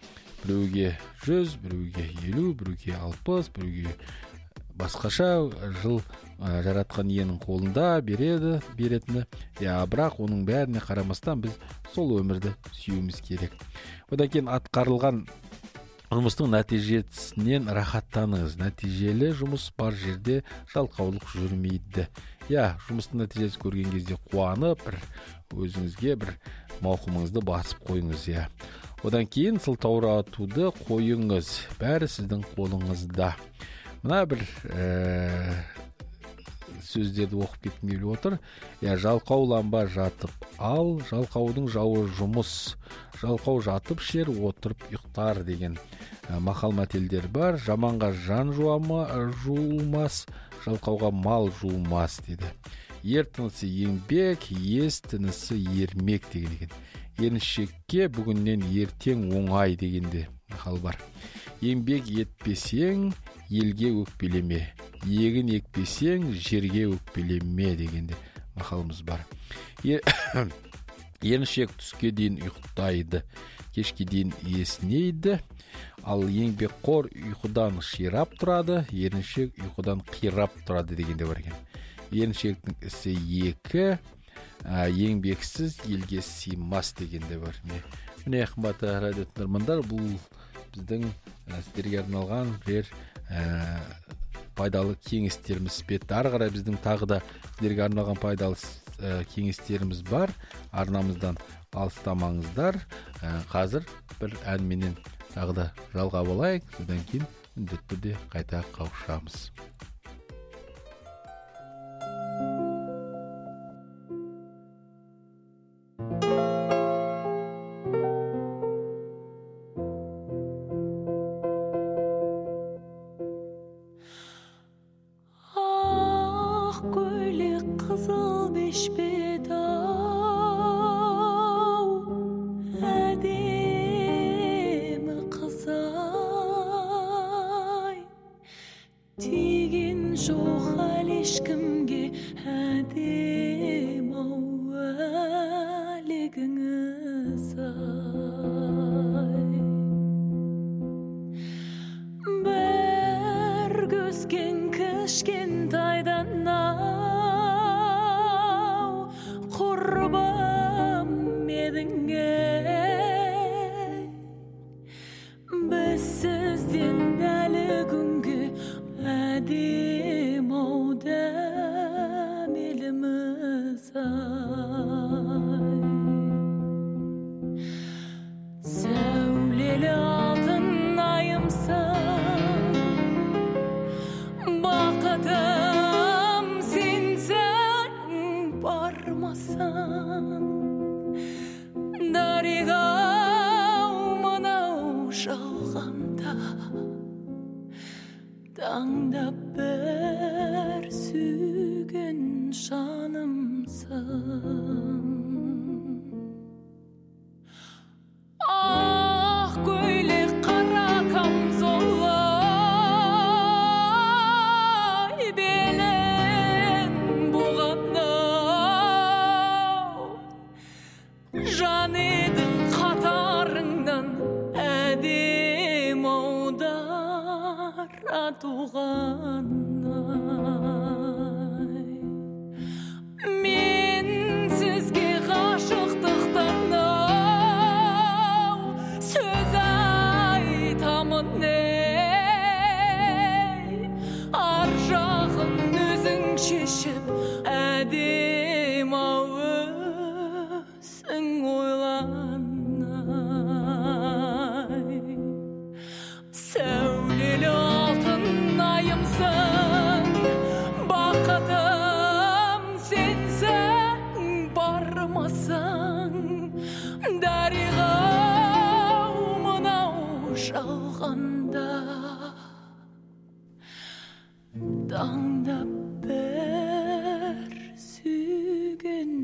біреуге жүз, біреуге елу, біреуге алпыс, біреуге басқаша жыл жаратқан иенің қолында береді, беретіні. Я, бірақ оның бәріне қарамастан біз сол өмірді сүюіміз керек. Одан кейін атқарылған жұмыстың нәтижесінен рахаттаныңыз. Нәтижелі жұмыс бар жерде жалқаулық жүрмейді. Я, жұмыстың нәтижесі көрген кезде қуанып, бір өзіңізге бір мауқымыңызды басып қойыңыз. Я. Одан кейін сылтауратуды қойыңыз. Бәрі сіздің қолыңызда. Мына бір ә, сөздерді оқып кеткім келіп отыр. Я, жалқауланба, жатып ал, жалқаудың жауы жұмыс. Жалқау жатып шер, отырып ұйықтар деген мақал мәтелдер бар. Жаманға жан жуама, жуылмас, жалқауға мал жуылмас дейді. Ер тынысы еңбек, ес тынысы ермек деген екен. Еріншекке бүгіннен ертең оңай дегенде мақал бар. Еңбек етпесең, елге өкпелеме. Егін екпесең, жерге өкпелеме дегенде мақалымыз бар. Еріншек түске дейін ұйықтайды, кешке дейін есінейді, ал еңбекқор ұйқыдан ширап тұрады, еріншек ұйқыдан қирап тұрады дегенде бар екен. Еріншектің ісі екі, еңбексіз елге сыймас дегенде бар. Міне, қымбатты радио тыңдармандар, бұл біздің сіздерге арналған бір пайдалы кеңестеріміз бетті. Ары қарай біздің тағы да сіздерге арналған пайдалы кеңестеріміз бар. Арнамыздан алыстамаңыздар. Қазір бір әнменен тағы да жалғап алайық. Содан кейін міндетті түрде қайта қауышамыз. Tangda bir sügün şanımsın. Ah köylek kara kamzolay belen buğanda jan edin katarından edim oğdar atuğanay men sizge gaşıqtıqdan söz aytamın ey arjağın özün şişip edim ağısın oylanay Sevgili altın ayımsın Bakıdım sensen barmasın Darigağımına uşalğanda Dağda bir sügün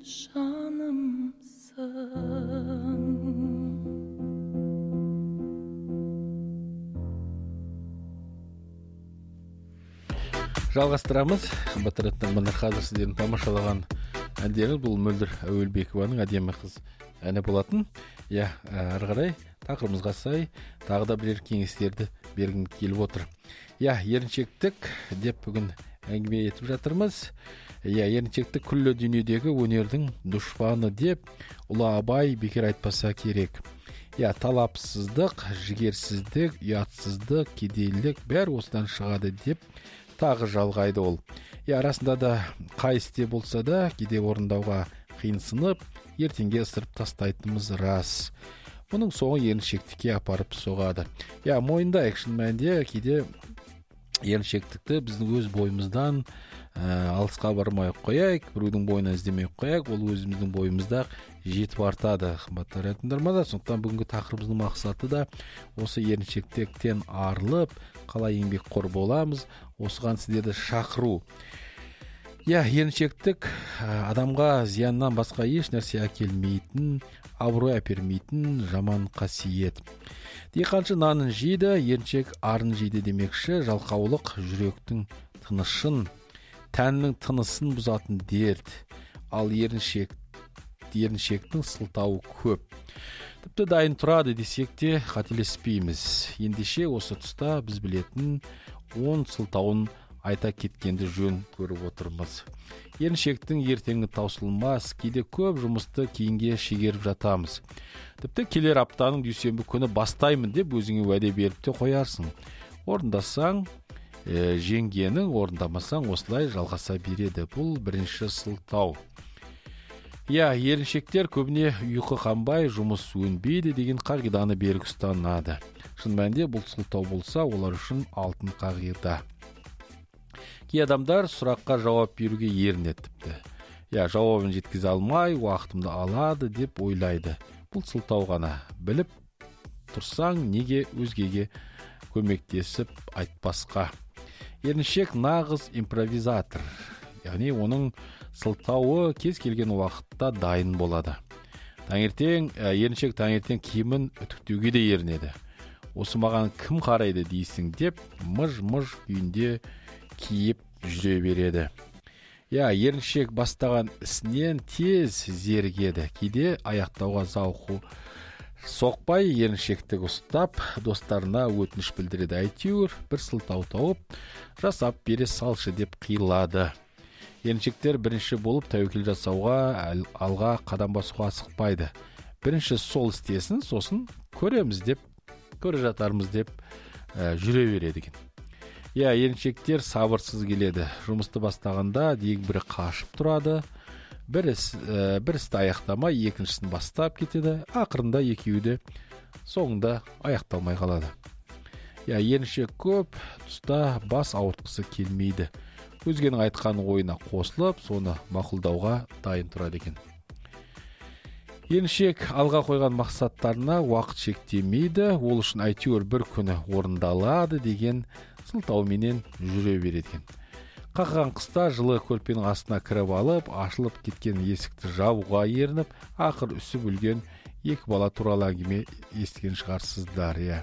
şanımsın Жалғастырамыз. Қымбатты тыңдармандар, қазір сіздердің тамашалаған әндеріңіз бұл Мөлдір Әуелбекованың әдемі қыз әні болатын. Иә, ары қарай тақырыбымызға сай тағы да бірер кеңестерді бергім келіп отыр. Иә, еріншектік деп бүгін әңгіме етіп жатырмыз. Иә, еріншектік күллі дүниедегі өнердің дұшпаны деп Ұлы Абай бекер айтпаса керек. Иә, талапсыздық, жігерсіздік, ұятсыздық, кедейлік бәрі осыдан шығады деп тағы жалғайды ол. Иә, арасында да қай істе болса да кейде орындауға қиынсынып, ертеңге ысырып тастайтынымыз рас. Бұның соңы еріншектікке апарып соғады. Иә, мойындайық, шын мәнінде кейде еріншектікті біздің өз бойымыздан ә, алысқа бармай қояйық, біреудің бойына іздемей қояйық, ол өзіміздің бойымызда жетіп артады. Қымбатты тыңдармандар, сондықтан бүгінгі тақырыбымыздың мақсаты да осы еріншектіктен арылып, қалай еңбекқор боламыз, осыған сіздерді шақыру. Иә, еріншектік адамға зияннан басқа еш нәрсе әкелмейтін, абырой әпермейтін жаман қасиет. Диқаншы нанын жейді, еріншек арын жейді демекші, жалқаулық жүректің тынышын, тәннің тынысын бұзатын дерт. Ал еріншек, еріншектің сылтауы көп. Тіпті дайын тұрады десек те қателеспейміз. Ендеше осы тұста біз білетін он сылтауын айта кеткенді жөн көріп отырмыз. Еріншектің ертеңі таусылмас, кейде көп жұмысты кейінге шегеріп жатамыз. Тіпті келер аптаның дүйсенбі күні бастаймын деп өзіңе уәде беріп те қоярсың. Орындасаң, е, жеңгенің, орындамасаң осылай жалғаса береді. Бұл бірінші сылтау. Иә, еріншектер көбіне ұйқы қанбай, жұмыс өнбейді деген қағиданы берік ұстанады. Шын мәнінде бұл сылтау болса, олар үшін алтын қағида. Кей адамдар сұраққа жауап беруге ерінеді тіпті. Иә, жауабын жеткізе алмай, уақытымды алады деп ойлайды. Бұл сылтау ғана. Біліп тұрсаң, неге өзгеге көмектесіп айтпасқа. Еріншек нағыз импровизатор. Яғни оның сылтауы кез келген уақытта дайын болады. Таңертең, еріншек таңертең киімін үтіктеуге де ерінеді. Осы маған кім қарайды дейсің деп, мыж-мыж күйінде киіп жүре береді. Иә, еріншек бастаған ісінен тез зерігеді. Кейде аяқтауға зауқы соқпай еріншектік ұстап, достарына өтініш білдіреді. Әйтеуір бір сылтау тауып, жасап бере салшы деп қиылады. Еріншектер бірінші болып тәуекел жасауға, алға қадам басуға асықпайды. Бірінші сол істесін, сосын көреміз деп, көре жатармыз деп ә, жүре береді екен. Иә, еріншектер сабырсыз келеді. Жұмысты бастағанда дейін бірі қашып тұрады. Бір іс, ә, бір істі аяқтамай, екіншісін бастап кетеді. Ақырында екеуі де соңында аяқталмай қалады. Иә, еріншек көп тұста бас ауыртқысы келмейді. Өзгенің айтқан ойына қосылып, соны мақұлдауға дайын тұрады екен. Еріншек алға қойған мақсаттарына уақыт шектемейді. Ол үшін әйтеуір бір күні орындалады деген сылтауменен жүре береді. Қаққан қыста жылы көрпенің астына кіріп алып, ашылып кеткен есікті жабуға ерініп, ақыр үсіп өлген екі бала туралы әңгіме естіген шығарсыздар. Иә.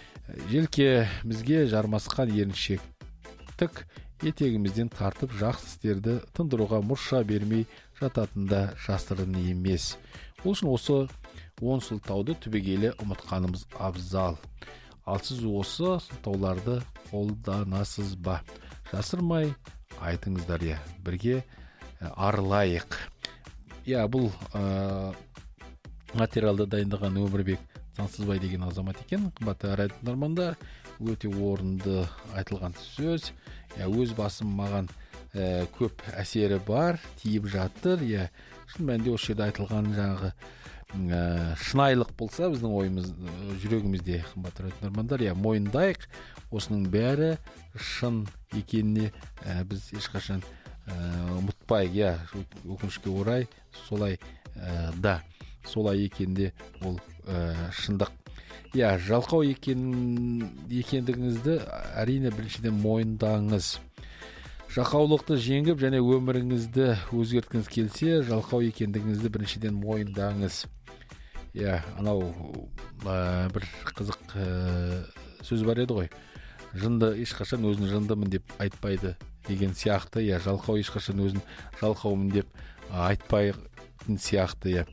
Желкемізге жармасқан еріншектік етегімізден тартып жақсы істерді тындыруға мұрша бермей жататында жасырын емес. Ол үшін осы он сылтауды түбегейлі ұмытқанымыз абзал. Ал сіз осы сылтауларды қолданасыз ба? Жасырмай айтыңыздар. Иә, бірге арылайық. Иә, бұл ә, материалды дайындаған Өмірбек Сансызбай деген азамат екен. Қымбатты радио тыңдармандар, өте орынды айтылған сөз. Иә, өз басым маған ә, көп әсері бар, тиіп жатыр. Иә, шын мәнінде осы жерде айтылған жаңағы ә, шынайылық болса біздің ойымыз, жүрегімізде, қымбатты радио тыңдармандар, иә, мойындайық. Осының бәрі шын екеніне ә, біз ешқашан ә, ұмытпайық. Иә, өкінішке орай солай ә, да, солай екенде ол ә, шындық. Иә, жалқау екен, екендігіңізді әрине біріншіден мойындаңыз. Жалқаулықты жеңіп және өміріңізді өзгерткіңіз келсе, жалқау екендігіңізді біріншіден мойындаңыз. Иә, анау ә, бір қызық ә, сөз бар еді ғой. Жынды ешқашан өзін жындымын деп айтпайды деген сияқты. Иә, жалқау ешқашан өзін жалқаумын деп айтпайтын сияқты. Иә.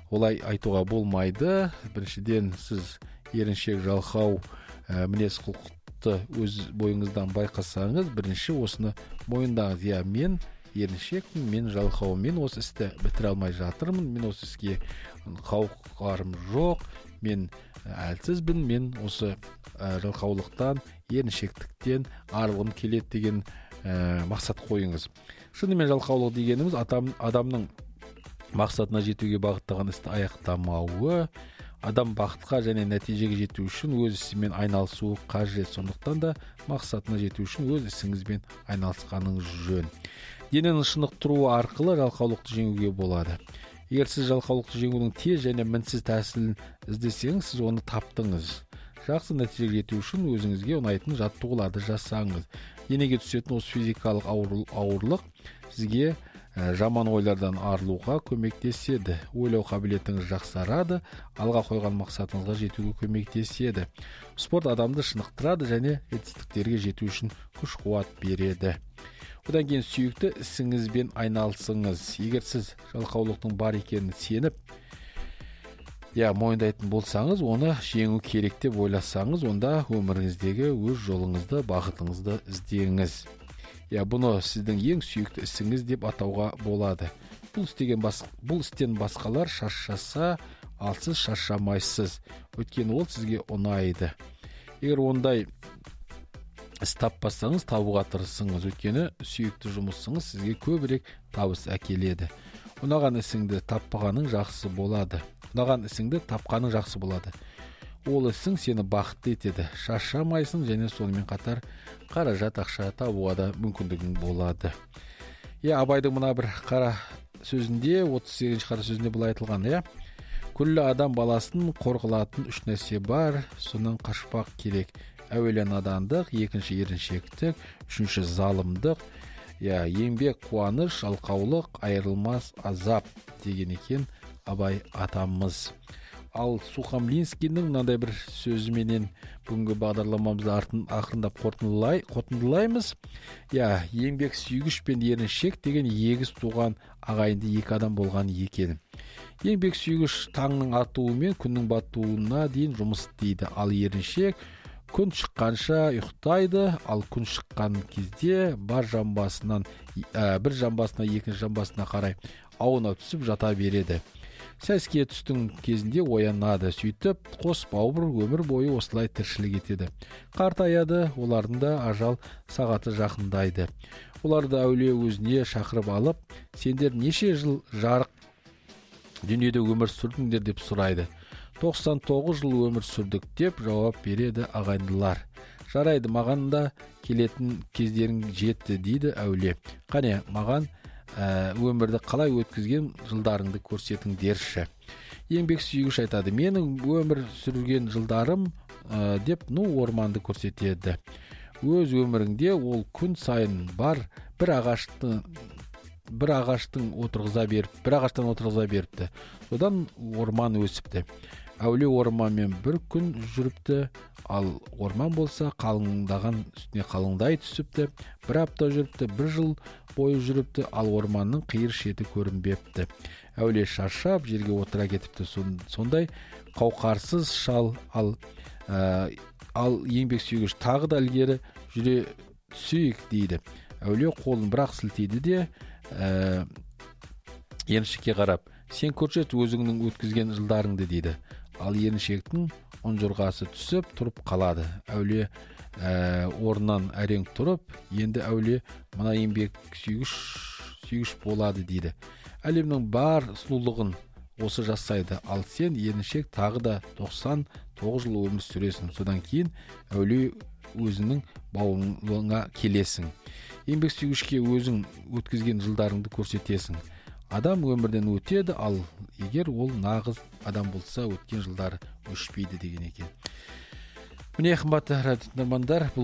олай айтуға болмайды. Біріншіден, сіз еріншек, жалқау мінез құлықты өз бойыңыздан байқасаңыз, бірінші осыны мойындаңыз. Я, мен еріншекпін, мен жалқау, мен осы істі бітіре алмай жатырмын, мен осы іске қауқарым жоқ, мен әлсізбін, мен осы жалқаулықтан, еріншектіктен арылғым келеді деген ә, мақсат қойыңыз. Шынымен жалқаулық дегеніміз адам, адамның мақсатына жетуге бағыттаған істі аяқтамауы, адам бақытқа және нәтижеге жету үшін өз ісімен айналысуы қажет. Сондықтан да мақсатына жету үшін өз ісіңізбен айналысқаныңыз жөн. Дененің шынықтыруы арқылы жалқаулықты жеңуге болады. Егер сіз жалқаулықты жеңудің тез және мінсіз тәсілін іздесеңіз, сіз оны таптыңыз. Жақсы нәтижеге жету үшін өзіңізге ұнайтын жаттығуларды жасаңыз. Денеге түсетін осы физикалық ауырлық сізге ә, жаман ойлардан арылуға көмектеседі. Ойлау қабілетіңіз жақсарады, алға қойған мақсатыңызға жетуге көмектеседі. Спорт адамды шынықтырады және жетістіктерге жету үшін күш-қуат береді. Одан кейін сүйікті ісіңізбен айналысыңыз. Егер сіз жалқаулықтың бар екенін сеніп, я мойындайтын болсаңыз, оны жеңу керек деп ойласаңыз, онда өміріңіздегі өз жолыңызды, бағытыңызды іздеңіз. Я, бұны сіздің ең сүйікті ісіңіз деп атауға болады. Бұл істеген бас, бұл істен басқалар шаршаса, ал сіз шаршамайсыз. Өйткені ол сізге ұнайды. Егер ондай іс таппасаңыз, табуға тырысыңыз. Өйткені сүйікті жұмысыңыз сізге көбірек табыс әкеледі. Ұнаған ісіңді таппағаның жақсы болады. Ұнаған ісіңді тапқаның жақсы болады. Ол ісің сені бақытты етеді. Шаршамайсың және сонымен қатар қаражат ақша табуға да мүмкіндігің болады. Я, Абайдың мына бір қара сөзінде, отыз сегізінші қара сөзінде былай айтылған, я. Күллі адам баласын қорғылатын үш нәрсе бар, сонан қашпақ керек. Әуелі надандық, екінші еріншектік, үшінші залымдық, я, еңбек, қуаныш, жалқаулық, айырылмас азап деген екен Абай атамыз. Ал Сухомлинскийдің мынандай бір сөзіменен бүгінгі бағдарламамызды артын ақырындап қорытындылай, қорытындылаймыз. Я, еңбек сүйгіш пен еріншек деген егіз туған ағайынды екі адам болған екен. Еңбек сүйгіш таңның атуы мен күннің батуына дейін жұмыс істейді. Ал еріншек күн шыққанша ұйықтайды, ал күн шыққан кезде бар жамбасынан, ә, бір жамбасына екінші жамбасына қарай ауына түсіп жата береді. Сәске түстің кезінде оянады, сөйтіп қос бауыр өмір бойы осылай тіршілік етеді. Қартаяды, олардың да ажал сағаты жақындайды. Оларды әулие өзіне шақырып алып, сендер неше жыл жарық дүниеде өмір сүрдіңдер деп сұрайды. тоқсан тоғыз жыл өмір сүрдік деп жауап береді ағайындылар. Жарайды, маған да келетін кездерің жетті дейді әулие. Қане, маған ә, өмірді қалай өткізген жылдарыңды көрсетіңдерші. Еңбек сүйгіш айтады, менің өмір сүрген жылдарым ә, деп ну орманды көрсетеді. Өз өміріңде ол күн сайын бар бір ағашты бір ағаштың отырғыза беріп, бір ағаштан отырғыза беріпті. Содан орман өсіпті. Әулие орманмен бір күн жүріпті, ал орман болса қалыңдаған үстіне қалыңдай түсіпті. Бір апта жүріпті, бір жыл бойы жүріпті, ал орманның қиыр шеті көрінбепті. Әулие шаршап жерге отыра кетіпті. Сондай қауқарсыз шал, ал, ә, ал еңбек сүйгіш тағы да ілгері жүре түсейік дейді. Әулие қолын бірақ сілтейді де ә, еріншекке қарап, сен көрсет өзіңнің өткізген жылдарыңды дейді. Ал еріншектің ұнжырғасы түсіп тұрып қалады. Әулие ә, орнынан әрең тұрып, енді әулие мына еңбек сүйгіш, сүйгіш болады дейді. Әлемнің бар сұлулығын осы жасайды, ал сен еріншек тағы да тоқсан тоғыз жыл өмір сүресің. Содан кейін әулие өзінің бауырыңа келесің. Еңбек сүйгішке өзің өткізген жылдарыңды көрсетесің. Адам өмірден өтеді, ал егер ол нағыз адам болса, өткен жылдары өшпейді деген екен. Міне, қымбатты радио тыңдармандар, бұл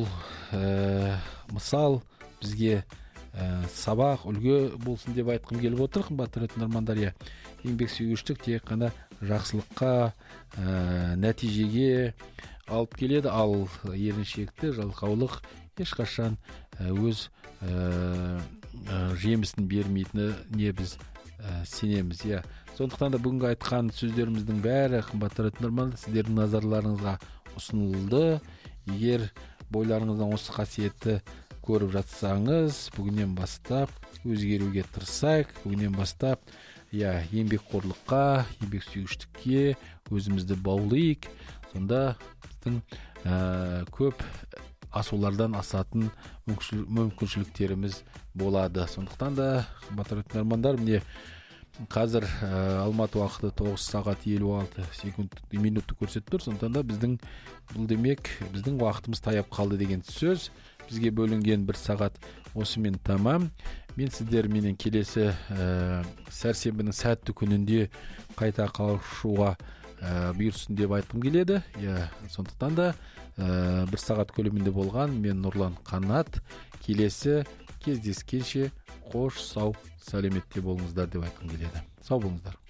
ә, мысал бізге ә, сабақ, үлгі болсын деп айтқым келіп отыр. Қымбатты радио тыңдармандар, я, еңбек сүйгіштік тек қана жақсылыққа, ә, нәтижеге алып келеді, ал еріншекті жалқаулық ешқашан ә, өз ә, ә, жемісін бермейтіні не біз ә, сенеміз. Я, Сондықтан да бүгінгі айтқан сөздеріміздің бәрі қымбатты тыңдармандар сіздердің назарларыңызға ұсынылды. Егер бойларыңыздан осы қасиетті көріп жатсаңыз, бүгіннен бастап өзгеруге тырысайық. Бүгіннен бастап я еңбекқорлыққа, еңбексүйгіштікке өзімізді баулайық. Сонда біздің көп асулардан асатын мүмкіншіліктеріміз болады. Сондықтан да қымбатты тыңдармандар, міне қазір Алматы уақыты тоғыз сағат елу алты секунд минутты көрсетіп тұр. Сондықтан да біздің бұл демек біздің уақытымыз таяп қалды деген сөз. Бізге бөлінген бір сағат осымен тамам. Мен сіздер менен келесі сәрсенбінің сәтті күнінде қайта қауышуға бұйырсын деп айтқым келеді. Я, сондықтан да бір сағат көлемінде болған мен Нұрлан Қанат. Келесі кездескенше қош, сау, сәлеметте болыңыздар деп айтқым келеді. Сау болыңыздар.